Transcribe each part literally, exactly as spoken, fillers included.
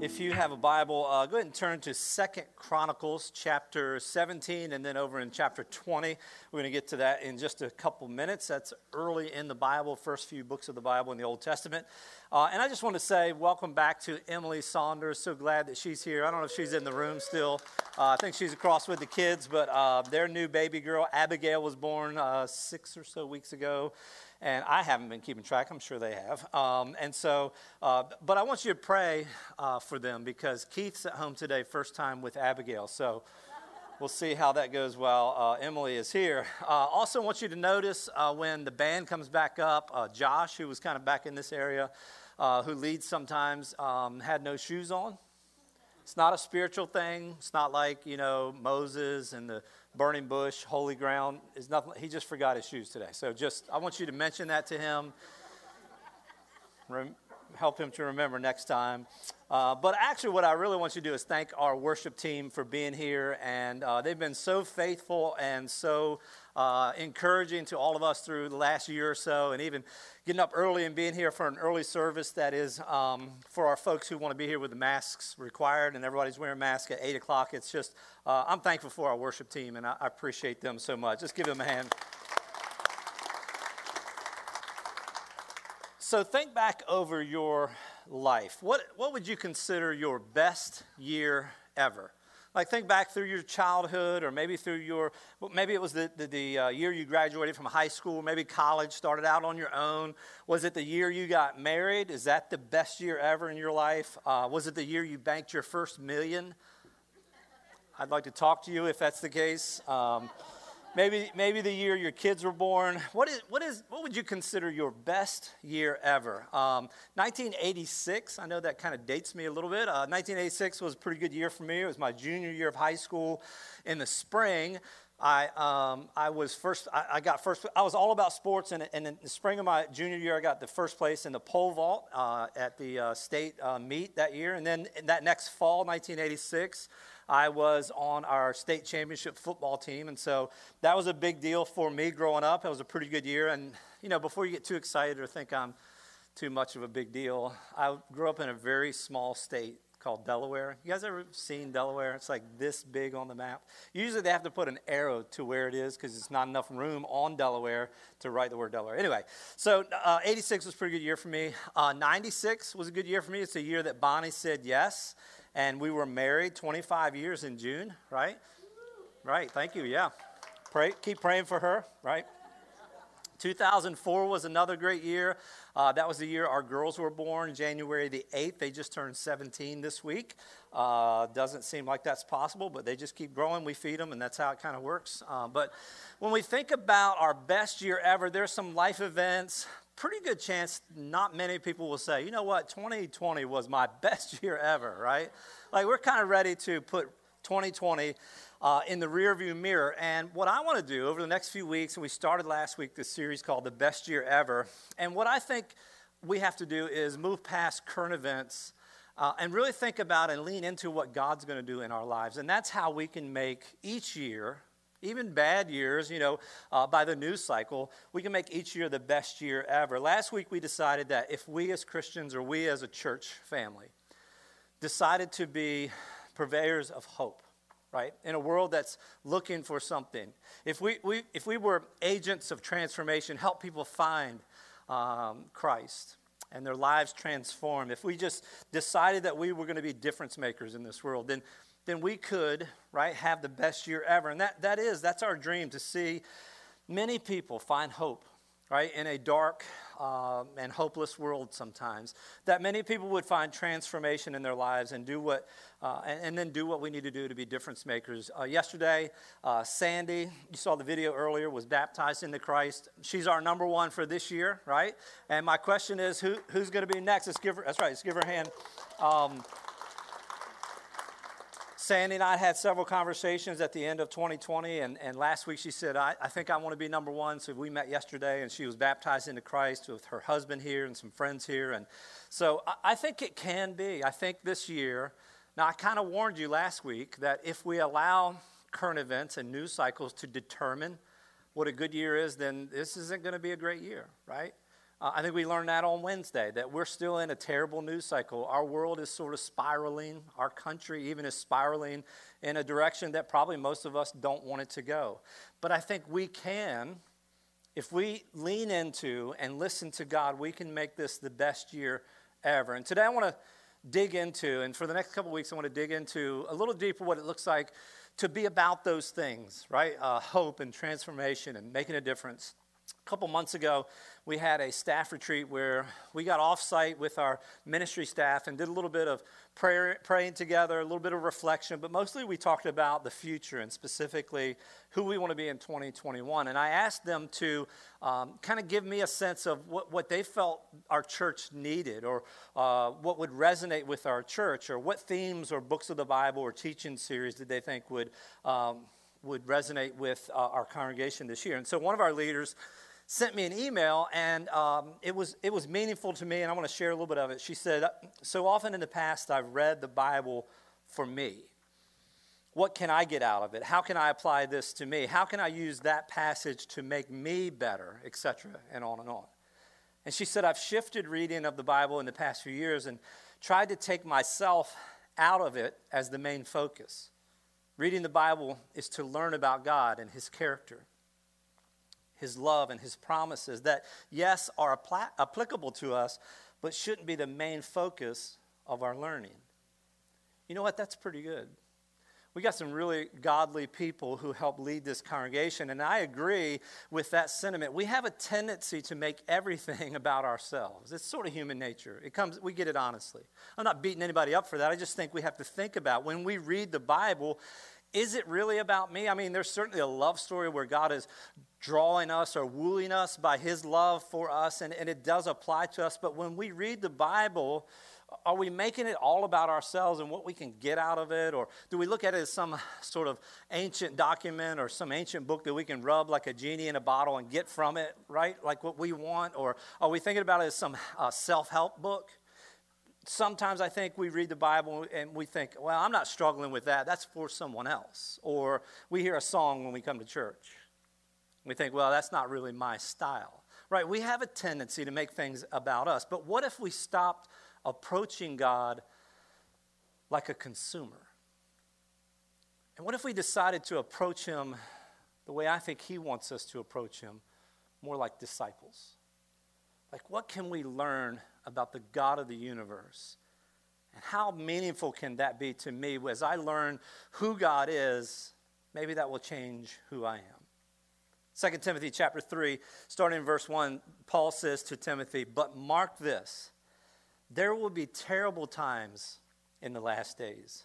If you have a Bible, uh, go ahead and turn to Second Chronicles chapter seventeen, and then over in chapter twenty. We're going to get to that in just a couple minutes. That's early in the Bible, first few books of the Bible in the Old Testament. Uh, and I just want to say welcome back to Emily Saunders. So glad that she's here. I don't know if she's in the room still. Uh, I think she's across with the kids, but uh, their new baby girl, Abigail, was born uh, six or so weeks ago. And I haven't been keeping track. I'm sure they have. Um, and so, uh, but I want you to pray uh, for them because Keith's at home today, first time with Abigail. So we'll see how that goes while uh, Emily is here. Uh, also want you to notice uh, when the band comes back up, uh, Josh, who was kind of back in this area, uh, who leads sometimes, um, had no shoes on. It's not a spiritual thing. It's not like, you know, Moses and the burning bush, holy ground. Is nothing. He just forgot his shoes today. So just, I want you to mention that to him. Rem- help him to remember next time. Uh, but actually what I really want you to do is thank our worship team for being here. And uh, they've been so faithful and so uh, encouraging to all of us through the last year or so. And even getting up early and being here for an early service that is um, for our folks who want to be here with the masks required. And everybody's wearing masks at eight o'clock. It's just, uh, I'm thankful for our worship team. And I, I appreciate them so much. Just give them a hand. So think back over your life. What what would you consider your best year ever? Like think back through your childhood, or maybe through your, maybe it was the, the, the uh, year you graduated from high school, maybe college, started out on your own. Was it the year you got married? Is that the best year ever in your life? Uh, was it the year you banked your first million? I'd like to talk to you if that's the case. Um, Maybe maybe the year your kids were born. What is what is what would you consider your best year ever? Um, nineteen eighty-six. I know that kind of dates me a little bit. Uh, nineteen eighty-six was a pretty good year for me. It was my junior year of high school. In the spring, I um, I was first. I, I got first. I was all about sports, and, and in the spring of my junior year, I got the first place in the pole vault uh, at the uh, state uh, meet that year. And then in that next fall, nineteen eighty-six. I was on our state championship football team, and so that was a big deal for me growing up. It was a pretty good year, and, you know, before you get too excited or think I'm too much of a big deal, I grew up in a very small state called Delaware. You guys ever seen Delaware? It's like this big on the map. Usually they have to put an arrow to where it is because it's not enough room on Delaware to write the word Delaware. Anyway, so uh, eighty-six was a pretty good year for me. Uh, ninety-six was a good year for me. It's a year that Bonnie said yes. And we were married twenty-five years in June, right? Right, thank you, yeah. Pray, keep praying for her, right? two thousand four was another great year. Uh, that was the year our girls were born, January the eighth. They just turned seventeen this week. Uh, doesn't seem like that's possible, but they just keep growing. We feed them, and that's how it kind of works. Uh, but when we think about our best year ever, there's some life events. Pretty good chance not many people will say, you know what, twenty twenty was my best year ever, right? Like we're kind of ready to put twenty twenty uh, in the rearview mirror. And what I want to do over the next few weeks, and we started last week this series called The Best Year Ever. And what I think we have to do is move past current events uh, and really think about and lean into what God's going to do in our lives. And that's how we can make each year, even bad years, you know, uh, by the news cycle, we can make each year the best year ever. Last week we decided that if we as Christians or we as a church family decided to be purveyors of hope, right, in a world that's looking for something, if we, we if we were agents of transformation, help people find um, Christ and their lives transformed, if we just decided that we were going to be difference makers in this world, then then we could, right, have the best year ever. And that, that is, that's our dream, to see many people find hope, right, in a dark uh, and hopeless world sometimes. That many people would find transformation in their lives and do what, uh, and, and then do what we need to do to be difference makers. Uh, yesterday, uh, Sandy, you saw the video earlier, was baptized into Christ. She's our number one for this year, right? And my question is, who who's going to be next? Let's give her, that's right, let's give her a hand. Um, Sandy and I had several conversations at the end of twenty twenty, and, and last week she said, I, I think I want to be number one. So we met yesterday, and she was baptized into Christ with her husband here and some friends here. And so I, I think it can be. I think this year, now I kind of warned you last week that if we allow current events and news cycles to determine what a good year is, then this isn't going to be a great year, right? Uh, I think we learned that on Wednesday, that we're still in a terrible news cycle. Our world is sort of spiraling. Our country even is spiraling in a direction that probably most of us don't want it to go. But I think we can, if we lean into and listen to God, we can make this the best year ever. And today I want to dig into, and for the next couple of weeks I want to dig into a little deeper what it looks like to be about those things, right? Uh, hope and transformation and making a difference. A couple months ago, we had a staff retreat where we got off-site with our ministry staff and did a little bit of prayer, praying together, a little bit of reflection, but mostly we talked about the future and specifically who we want to be in twenty twenty-one. And I asked them to um, kind of give me a sense of what, what they felt our church needed, or uh, what would resonate with our church, or what themes or books of the Bible or teaching series did they think would, um, would resonate with uh, our congregation this year. And so one of our leaders sent me an email, and um, it was it was meaningful to me, and I want to share a little bit of it. She said, so often in the past, I've read the Bible for me. What can I get out of it? How can I apply this to me? How can I use that passage to make me better, et cetera, and on and on. And she said, I've shifted reading of the Bible in the past few years and tried to take myself out of it as the main focus. Reading the Bible is to learn about God and his character, his love and his promises that, yes, are apl- applicable to us, but shouldn't be the main focus of our learning. You know what? That's pretty good. We got some really godly people who help lead this congregation, and I agree with that sentiment. We have a tendency to make everything about ourselves. It's sort of human nature. It comes, we get it honestly. I'm not beating anybody up for that. I just think we have to think about when we read the Bible, is it really about me? I mean, there's certainly a love story where God is drawing us or wooing us by his love for us, and, and it does apply to us. But when we read the Bible, are we making it all about ourselves and what we can get out of it? Or do we look at it as some sort of ancient document or some ancient book that we can rub like a genie in a bottle and get from it, right? Like what we want? Or are we thinking about it as some uh, self-help book? Sometimes I think we read the Bible and we think, well, I'm not struggling with that. That's for someone else. Or we hear a song when we come to church. We think, well, that's not really my style. Right? We have a tendency to make things about us. But what if we stopped approaching God like a consumer? And what if we decided to approach him the way I think he wants us to approach him, more like disciples? Like, what can we learn about the God of the universe? And how meaningful can that be to me as I learn who God is? Maybe that will change who I am. Second Timothy chapter three, starting in verse one, Paul says to Timothy, but mark this, there will be terrible times in the last days.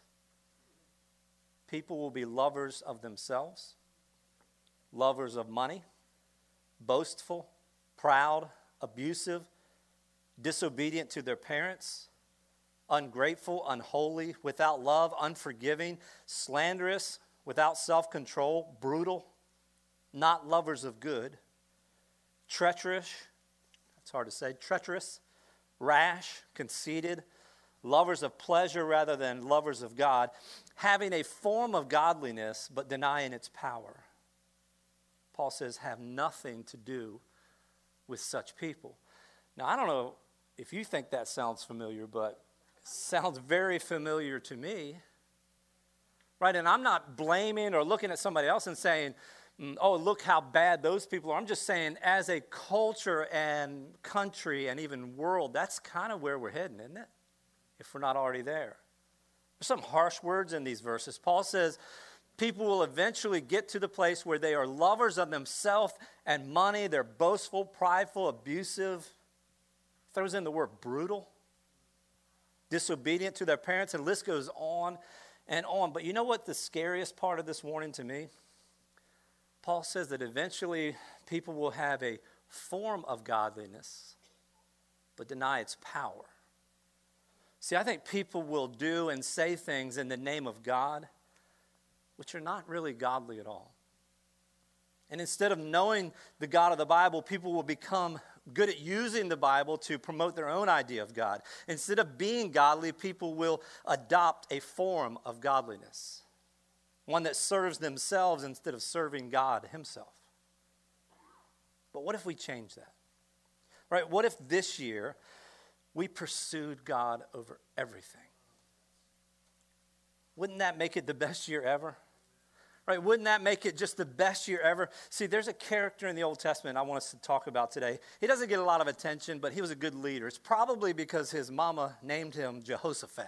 People will be lovers of themselves, lovers of money, boastful, proud, abusive, disobedient to their parents, ungrateful, unholy, without love, unforgiving, slanderous, without self-control, brutal, not lovers of good, treacherous, that's hard to say, treacherous, rash, conceited, lovers of pleasure rather than lovers of God, having a form of godliness but denying its power. Paul says, have nothing to do with such people. Now, I don't know if you think that sounds familiar, but it sounds very familiar to me. Right? And I'm not blaming or looking at somebody else and saying, oh, look how bad those people are. I'm just saying, as a culture and country and even world, that's kind of where we're heading, isn't it? If we're not already there. There's some harsh words in these verses. Paul says, people will eventually get to the place where they are lovers of themselves and money. They're boastful, prideful, abusive. Throws in the word brutal, disobedient to their parents, and the list goes on and on. But you know what the scariest part of this warning to me? Paul says that eventually people will have a form of godliness, but deny its power. See, I think people will do and say things in the name of God, which are not really godly at all. And instead of knowing the God of the Bible, people will become good at using the Bible to promote their own idea of God. Instead of being godly, people will adopt a form of godliness, one that serves themselves instead of serving God himself. But what if we change that? Right? What if this year we pursued God over everything? Wouldn't that make it the best year ever? Right? Wouldn't that make it just the best year ever? See, there's a character in the Old Testament I want us to talk about today. He doesn't get a lot of attention, but he was a good leader. It's probably because his mama named him Jehoshaphat.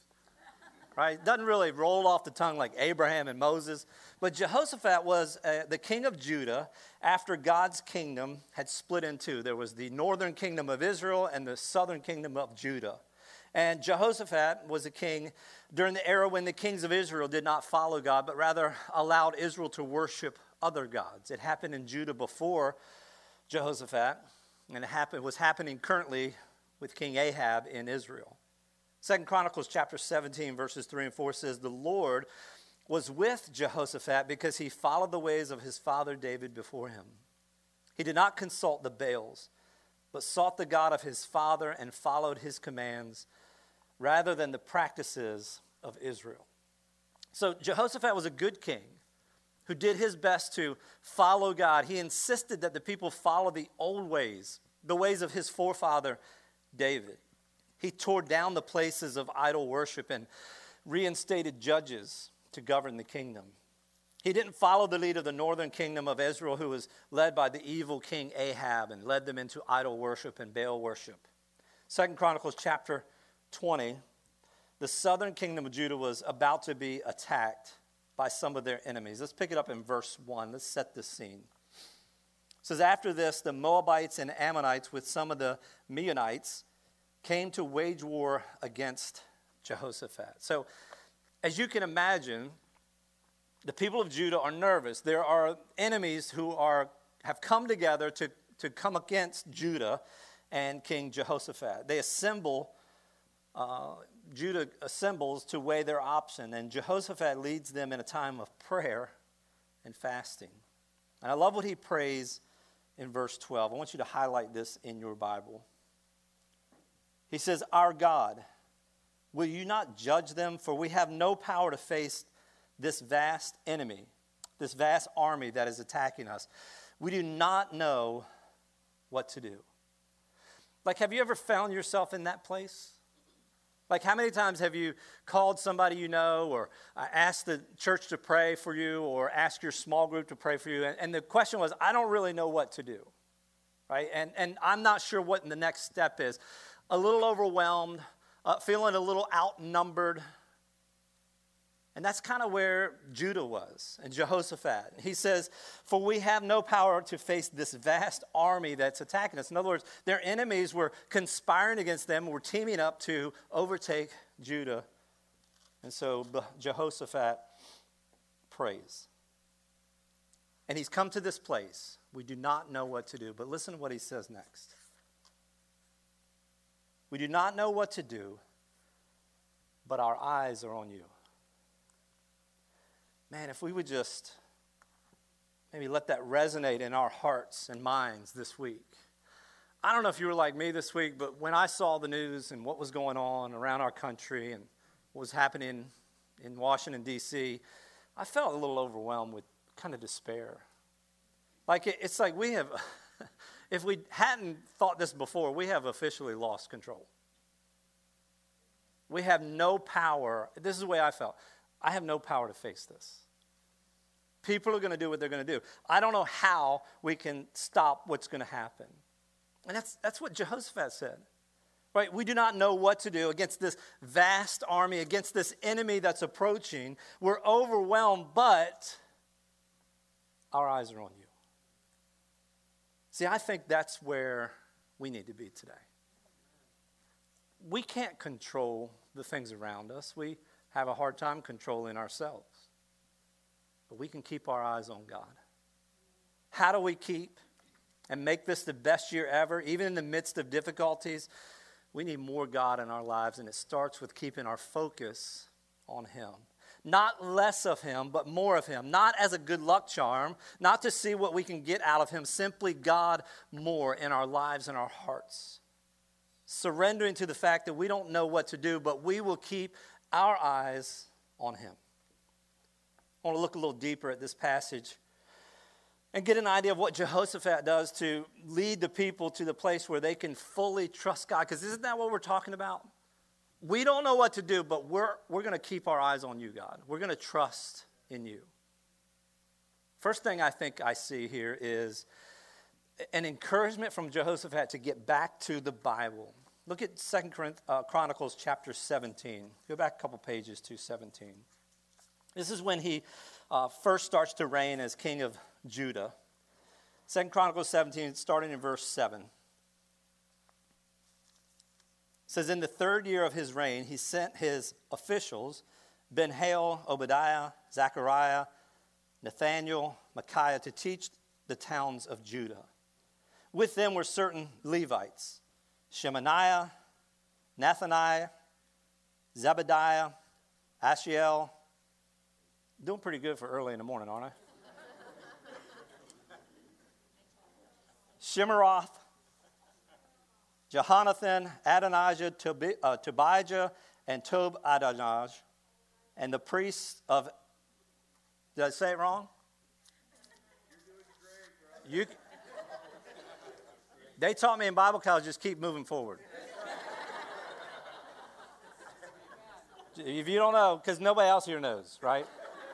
Right? Doesn't really roll off the tongue like Abraham and Moses. But Jehoshaphat was uh, the king of Judah after God's kingdom had split in two. There was the northern kingdom of Israel and the southern kingdom of Judah. And Jehoshaphat was a king during the era when the kings of Israel did not follow God, but rather allowed Israel to worship other gods. It happened in Judah before Jehoshaphat, and it happened, was happening currently with King Ahab in Israel. Second Chronicles chapter seventeen, verses three and four says, "The Lord was with Jehoshaphat because he followed the ways of his father David before him. He did not consult the Baals, but sought the God of his father and followed his commands rather than the practices of Israel." So Jehoshaphat was a good king who did his best to follow God. He insisted that the people follow the old ways, the ways of his forefather David. He tore down the places of idol worship and reinstated judges to govern the kingdom. He didn't follow the lead of the northern kingdom of Israel, who was led by the evil king Ahab and led them into idol worship and Baal worship. Second Chronicles chapter twenty, the southern kingdom of Judah was about to be attacked by some of their enemies. Let's pick it up in verse one. Let's set the scene. It says, "After this, the Moabites and Ammonites with some of the Meunites came to wage war against Jehoshaphat." So, as you can imagine, the people of Judah are nervous. There are enemies who are have come together to, to come against Judah and King Jehoshaphat. They assemble, uh, Judah assembles to weigh their option, and Jehoshaphat leads them in a time of prayer and fasting. And I love what he prays in verse twelve. I want you to highlight this in your Bible. He says, "Our God, will you not judge them? For we have no power to face this vast enemy, this vast army that is attacking us. We do not know what to do." Like, have you ever found yourself in that place? Like, how many times have you called somebody you know, or uh, asked the church to pray for you, or asked your small group to pray for you, and, and the question was, I don't really know what to do, right? And, and I'm not sure what the next step is. A little overwhelmed, uh, feeling a little outnumbered. And that's kind of where Judah was and Jehoshaphat. He says, "For we have no power to face this vast army that's attacking us." In other words, their enemies were conspiring against them, were teaming up to overtake Judah. And so Jehoshaphat prays. And he's come to this place. We do not know what to do. But listen to what he says next. "We do not know what to do, but our eyes are on you." Man, if we would just maybe let that resonate in our hearts and minds this week. I don't know if you were like me this week, but when I saw the news and what was going on around our country and what was happening in Washington, D C, I felt a little overwhelmed with kind of despair. Like, it, it's like we have, if we hadn't thought this before, we have officially lost control. We have no power. This is the way I felt. I have no power to face this. People are going to do what they're going to do. I don't know how we can stop what's going to happen. And that's that's what Jehoshaphat said. Right? We do not know what to do against this vast army, against this enemy that's approaching. We're overwhelmed, but our eyes are on you. See, I think that's where we need to be today. We can't control the things around us. We have a hard time controlling ourselves. But we can keep our eyes on God. How do we keep and make this the best year ever, even in the midst of difficulties? We need more God in our lives, and it starts with keeping our focus on Him. Not less of Him, but more of Him. Not as a good luck charm, not to see what we can get out of Him, simply God more in our lives and our hearts. Surrendering to the fact that we don't know what to do, but we will keep our eyes on Him. I want to look a little deeper at this passage and get an idea of what Jehoshaphat does to lead the people to the place where they can fully trust God. Because isn't that what we're talking about? We don't know what to do, but we're, we're going to keep our eyes on you, God. We're going to trust in you. First thing I think I see here is an encouragement from Jehoshaphat to get back to the Bible. Look at Second Chronicles chapter seventeen. Go back a couple pages to seventeen. This is when he uh, first starts to reign as king of Judah. Second Chronicles seventeen, starting in verse seven. It says, in the third year of his reign, he sent his officials, Ben-Hail, Obadiah, Zechariah, Nathaniel, Micaiah, to teach the towns of Judah. With them were certain Levites, Shemaiah, Nathaniah, Zebediah, Ashiel. Doing pretty good for early in the morning, aren't I? Shimeroth, Jehonathan, Adonijah, Tobi, uh, Tobijah, and Tob-Adonijah, and the priests of, did I say it wrong? You, they taught me in Bible college, just keep moving forward. If you don't know, because nobody else here knows, right?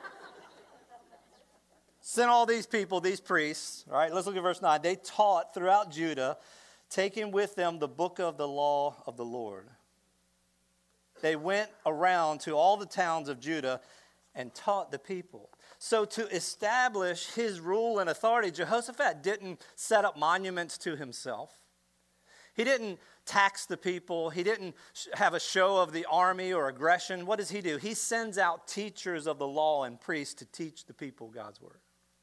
Sent all these people, these priests, all right, let's look at verse nine. They taught throughout Judah, taking with them the book of the law of the Lord. They went around to all the towns of Judah and taught the people. So to establish his rule and authority, Jehoshaphat didn't set up monuments to himself. He didn't tax the people. He didn't have a show of the army or aggression. What does he do? He sends out teachers of the law and priests to teach the people God's word.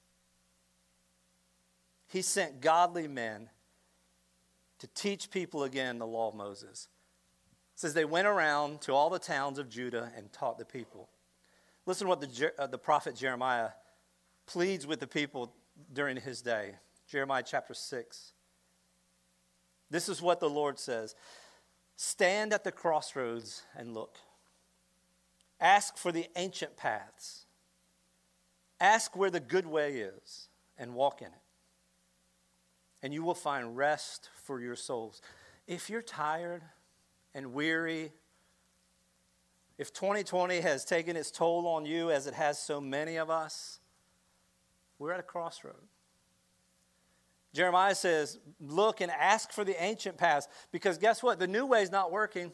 He sent godly men to teach people again the law of Moses. It says they went around to all the towns of Judah and taught the people. Listen to what the, uh, the prophet Jeremiah pleads with the people during his day. Jeremiah chapter six. This is what the Lord says. Stand at the crossroads and look. Ask for the ancient paths. Ask where the good way is and walk in it. And you will find rest for your souls. If you're tired and weary, if twenty twenty has taken its toll on you as it has so many of us, we're at a crossroad. Jeremiah says, look and ask for the ancient paths, because guess what? The new way is not working.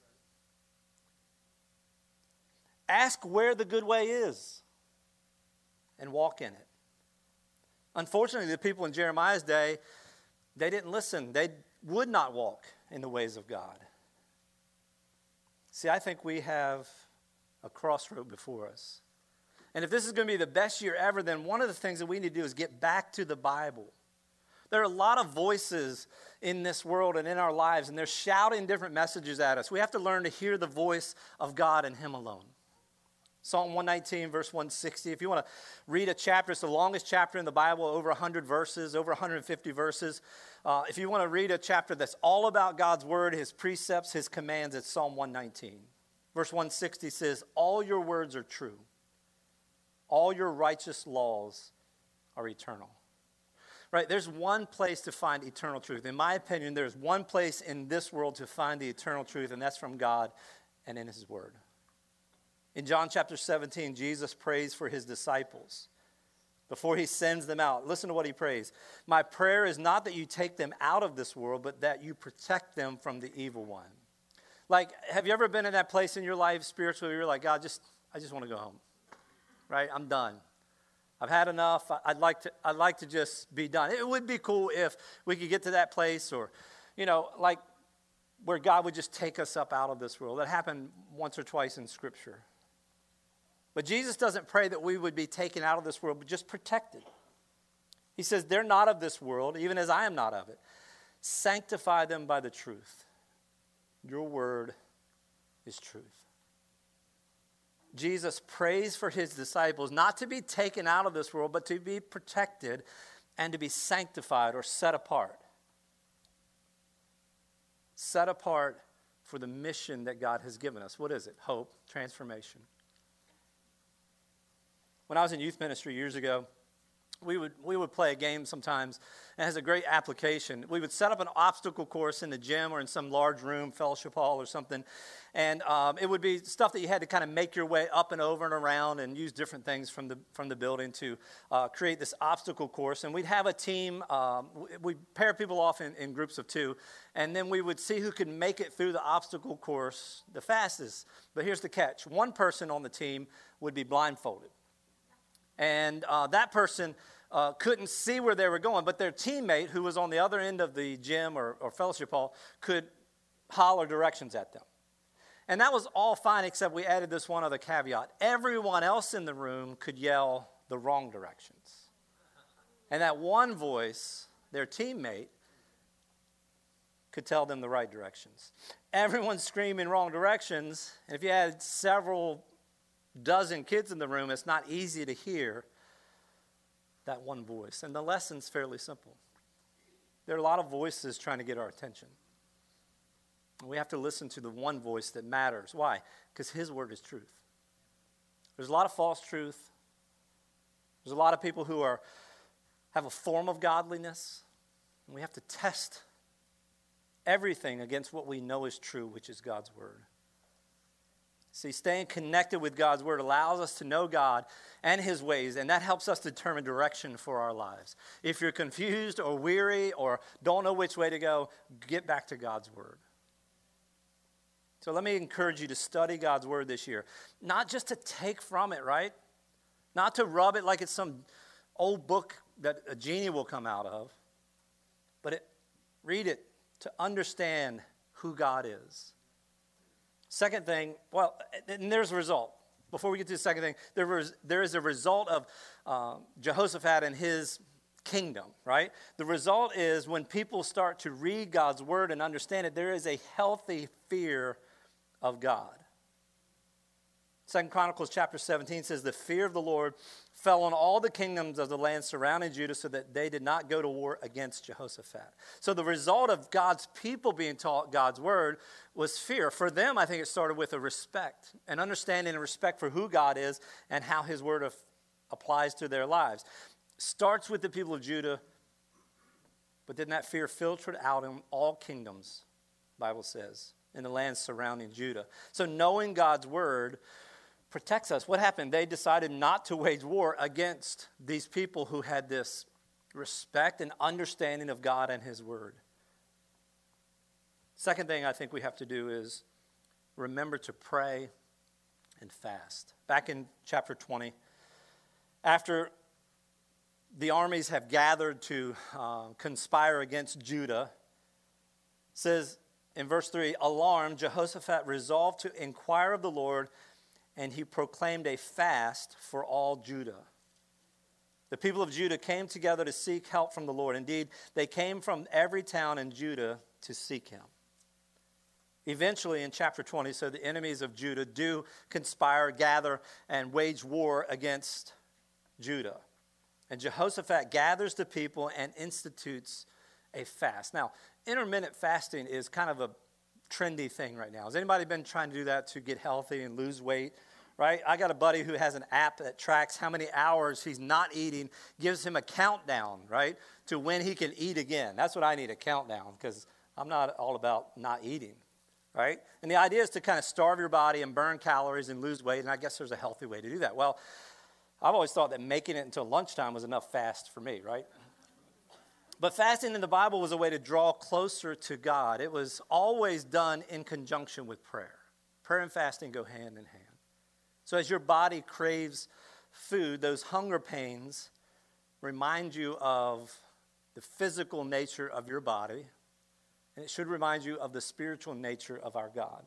Ask where the good way is and walk in it. Unfortunately, the people in Jeremiah's day, they didn't listen. They would not walk in the ways of God. See, I think we have a crossroad before us. And if this is going to be the best year ever, then one of the things that we need to do is get back to the Bible. There are a lot of voices in this world and in our lives, and they're shouting different messages at us. We have to learn to hear the voice of God and Him alone. Psalm one nineteen, verse one sixty. If you want to read a chapter, it's the longest chapter in the Bible, over one hundred verses, over one hundred fifty verses. Uh, if you want to read a chapter that's all about God's word, His precepts, His commands, it's Psalm one nineteen. Verse one sixty says, all your words are true. All your righteous laws are eternal. Right, there's one place to find eternal truth. In my opinion, there's one place in this world to find the eternal truth, and that's from God and in His word. In John chapter seventeen, Jesus prays for His disciples before He sends them out. Listen to what He prays. My prayer is not that you take them out of this world, but that you protect them from the evil one. Like, have you ever been in that place in your life spiritually where you're like, God, just I just want to go home. Right? I'm done. I've had enough. I'd like to I'd like to just be done. It would be cool if we could get to that place, or, you know, like where God would just take us up out of this world. That happened once or twice in Scripture. But Jesus doesn't pray that we would be taken out of this world, but just protected. He says, they're not of this world, even as I am not of it. Sanctify them by the truth. Your word is truth. Jesus prays for His disciples not to be taken out of this world, but to be protected and to be sanctified or set apart. Set apart for the mission that God has given us. What is it? Hope, transformation. When I was in youth ministry years ago, we would we would play a game sometimes. It has a great application. We would set up an obstacle course in the gym or in some large room, fellowship hall or something, and um, it would be stuff that you had to kind of make your way up and over and around and use different things from the from the building to uh, create this obstacle course. And we'd have a team. Um, we'd pair people off in, in groups of two, and then we would see who could make it through the obstacle course the fastest. But here's the catch. One person on the team would be blindfolded. And uh, that person uh, couldn't see where they were going, but their teammate, who was on the other end of the gym or, or fellowship hall, could holler directions at them. And that was all fine, except we added this one other caveat. Everyone else in the room could yell the wrong directions. And that one voice, their teammate, could tell them the right directions. Everyone's screaming wrong directions, and if you had several dozen kids in the room, it's not easy to hear that one voice. And the lesson's fairly simple. There are a lot of voices trying to get our attention. We have to listen to the one voice that matters. Why? Because his word is truth. There's a lot of false truth. There's a lot of people who are have a form of godliness. And we have to test everything against what we know is true, which is God's word. See, staying connected with God's word allows us to know God and his ways, and that helps us determine direction for our lives. If you're confused or weary or don't know which way to go, get back to God's word. So let me encourage you to study God's word this year. Not just to take from it, right? Not to rub it like it's some old book that a genie will come out of, but it, read it to understand who God is. Second thing, well, and there's a result. Before we get to the second thing, there, was, there is a result of uh, Jehoshaphat and his kingdom, right? The result is when people start to read God's word and understand it, there is a healthy fear of God. Second Chronicles chapter seventeen says, the fear of the Lord fell on all the kingdoms of the land surrounding Judah so that they did not go to war against Jehoshaphat. So the result of God's people being taught God's word was fear. For them, I think it started with a respect, an understanding and respect for who God is and how his word of, applies to their lives. Starts with the people of Judah, but then that fear filtered out in all kingdoms, the Bible says, in the land surrounding Judah. So knowing God's word protects us. What happened? They decided not to wage war against these people who had this respect and understanding of God and his word. Second thing I think we have to do is remember to pray and fast. Back in chapter twenty, after the armies have gathered to uh, conspire against Judah, it says in verse three, alarmed, Jehoshaphat resolved to inquire of the Lord, and he proclaimed a fast for all Judah. The people of Judah came together to seek help from the Lord. Indeed, they came from every town in Judah to seek him. Eventually, in chapter twenty, so the enemies of Judah do conspire, gather, and wage war against Judah. And Jehoshaphat gathers the people and institutes a fast. Now, intermittent fasting is kind of a trendy thing right now. Has anybody been trying to do that to get healthy and lose weight? Right? I got a buddy who has an app that tracks how many hours he's not eating, gives him a countdown, right, to when he can eat again. That's what I need, a countdown, because I'm not all about not eating, right? And the idea is to kind of starve your body and burn calories and lose weight, and I guess there's a healthy way to do that. Well, I've always thought that making it until lunchtime was enough fast for me, right? But fasting in the Bible was a way to draw closer to God. It was always done in conjunction with prayer. Prayer and fasting go hand in hand. So as your body craves food, those hunger pains remind you of the physical nature of your body, and it should remind you of the spiritual nature of our God.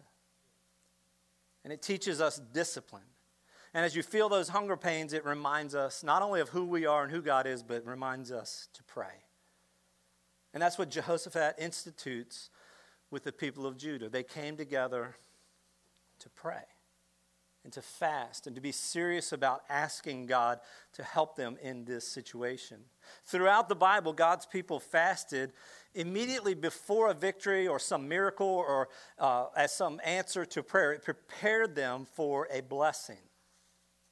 And it teaches us discipline. And as you feel those hunger pains, it reminds us not only of who we are and who God is, but it reminds us to pray. And that's what Jehoshaphat institutes with the people of Judah. They came together to pray and to fast and to be serious about asking God to help them in this situation. Throughout the Bible, God's people fasted immediately before a victory or some miracle or uh, as some answer to prayer. It prepared them for a blessing.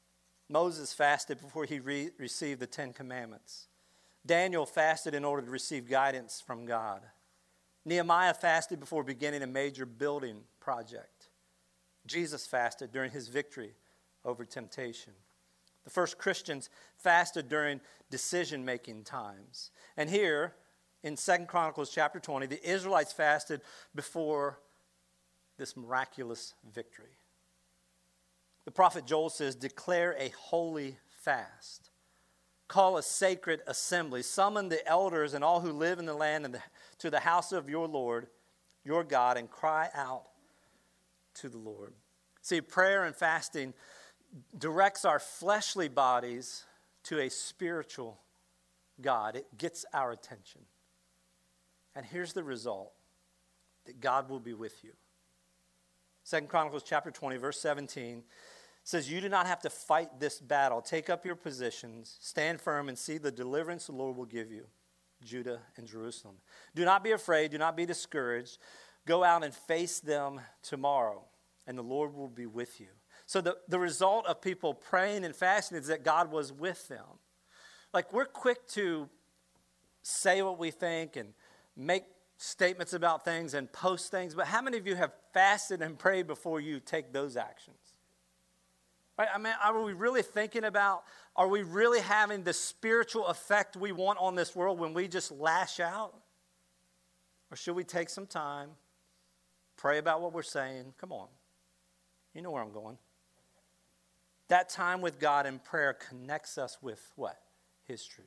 Moses fasted before he re- received the Ten Commandments. Daniel fasted in order to receive guidance from God. Nehemiah fasted before beginning a major building project. Jesus fasted during his victory over temptation. The first Christians fasted during decision-making times. And here, in Second Chronicles chapter twenty, the Israelites fasted before this miraculous victory. The prophet Joel says, declare a holy fast. Call a sacred assembly. Summon the elders and all who live in the land and the, to the house of your Lord, your God, and cry out to the Lord. See, prayer and fasting directs our fleshly bodies to a spiritual God. It gets our attention. And here's the result, that God will be with you. Second Chronicles chapter twenty, verse seventeen says, you do not have to fight this battle. Take up your positions, stand firm, and see the deliverance the Lord will give you, Judah and Jerusalem. Do not be afraid, do not be discouraged. Go out and face them tomorrow, and the Lord will be with you. So the, the result of people praying and fasting is that God was with them. Like, we're quick to say what we think and make statements about things and post things, but how many of you have fasted and prayed before you take those actions? Right? I mean, are we really thinking about, are we really having the spiritual effect we want on this world when we just lash out? Or should we take some time, pray about what we're saying? Come on. You know where I'm going. That time with God in prayer connects us with what? His truth.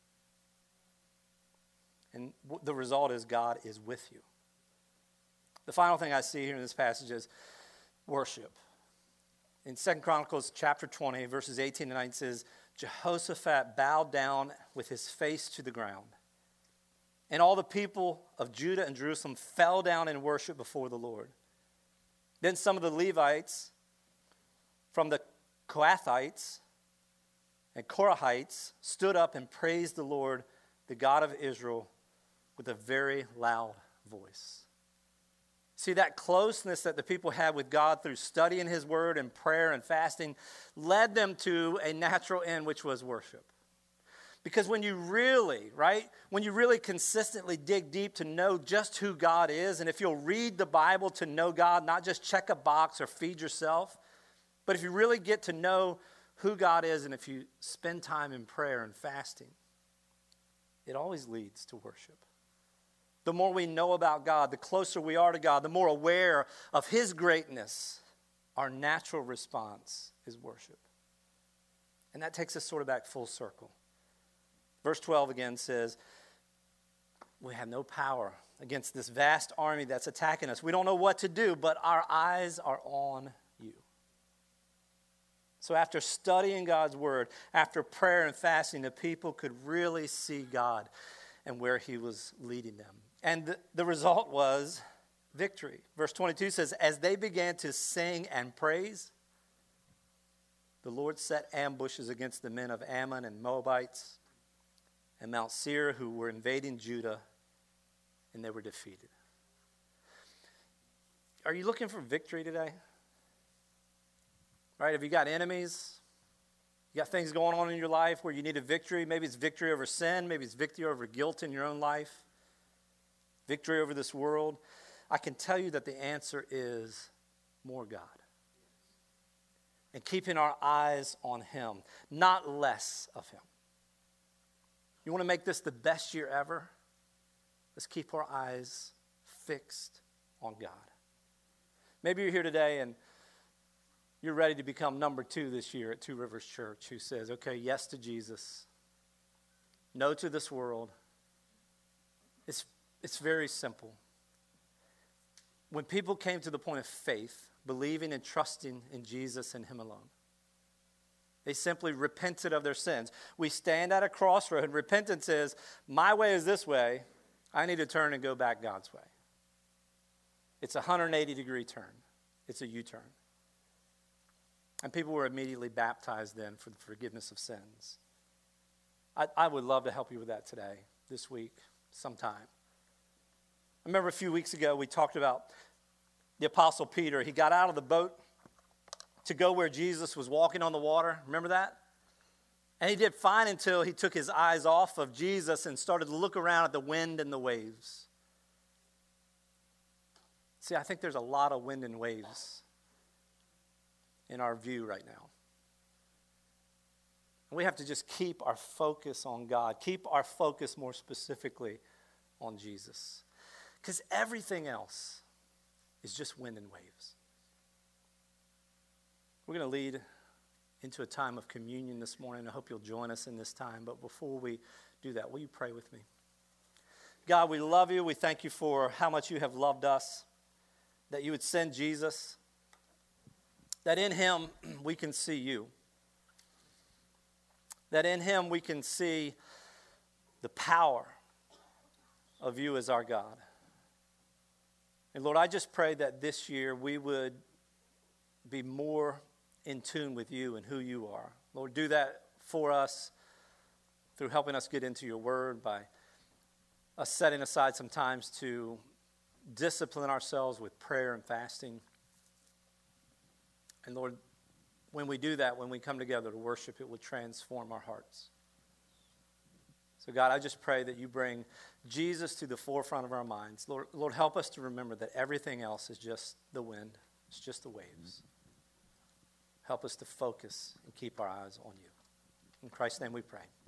And the result is God is with you. The final thing I see here in this passage is worship. In Second Chronicles chapter twenty, verses eighteen and nineteen says, Jehoshaphat bowed down with his face to the ground. And all the people of Judah and Jerusalem fell down in worship before the Lord. Then some of the Levites from the Kohathites and Korahites stood up and praised the Lord, the God of Israel, with a very loud voice. See, that closeness that the people had with God through studying his word and prayer and fasting led them to a natural end, which was worship. Because when you really, right, when you really consistently dig deep to know just who God is, and if you'll read the Bible to know God, not just check a box or feed yourself, but if you really get to know who God is, and if you spend time in prayer and fasting, it always leads to worship. The more we know about God, the closer we are to God, the more aware of his greatness, our natural response is worship. And that takes us sort of back full circle. Verse twelve again says, we have no power against this vast army that's attacking us. We don't know what to do, but our eyes are on you. So after studying God's word, after prayer and fasting, the people could really see God and where he was leading them. And the, the result was victory. Verse twenty-two says, as they began to sing and praise, the Lord set ambushes against the men of Ammon and Moabites and Mount Seir who were invading Judah, and they were defeated. Are you looking for victory today? Right? Have you got enemies? You got things going on in your life where you need a victory? Maybe it's victory over sin. Maybe it's victory over guilt in your own life. Victory over this world. I can tell you that the answer is more God. And keeping our eyes on him, not less of him. You want to make this the best year ever? Let's keep our eyes fixed on God. Maybe you're here today and you're ready to become number two this year at Two Rivers Church, who says, okay, yes to Jesus, no to this world. It's, it's very simple. When people came to the point of faith, believing and trusting in Jesus and him alone, they simply repented of their sins. We stand at a crossroad, and repentance is, my way is this way. I need to turn and go back God's way. It's a one hundred eighty degree turn. It's a U-turn. And people were immediately baptized then for the forgiveness of sins. I, I would love to help you with that today, this week, sometime. I remember a few weeks ago we talked about the Apostle Peter. He got out of the boat to go where Jesus was walking on the water. Remember that? And he did fine until he took his eyes off of Jesus and started to look around at the wind and the waves. See, I think there's a lot of wind and waves in our view right now. And we have to just keep our focus on God. Keep our focus more specifically on Jesus. Because everything else is just wind and waves. We're going to lead into a time of communion this morning. I hope you'll join us in this time. But before we do that, will you pray with me? God, we love you. We thank you for how much you have loved us, that you would send Jesus, that in him we can see you, that in him we can see the power of you as our God. And Lord, I just pray that this year we would be more in tune with you and who you are. Lord, do that for us through helping us get into your word, by us setting aside some times to discipline ourselves with prayer and fasting. And Lord, when we do that, when we come together to worship, it will transform our hearts. So God, I just pray that you bring Jesus to the forefront of our minds. Lord, Lord, help us to remember that everything else is just the wind. It's just the waves. Help us to focus and keep our eyes on you. In Christ's name we pray.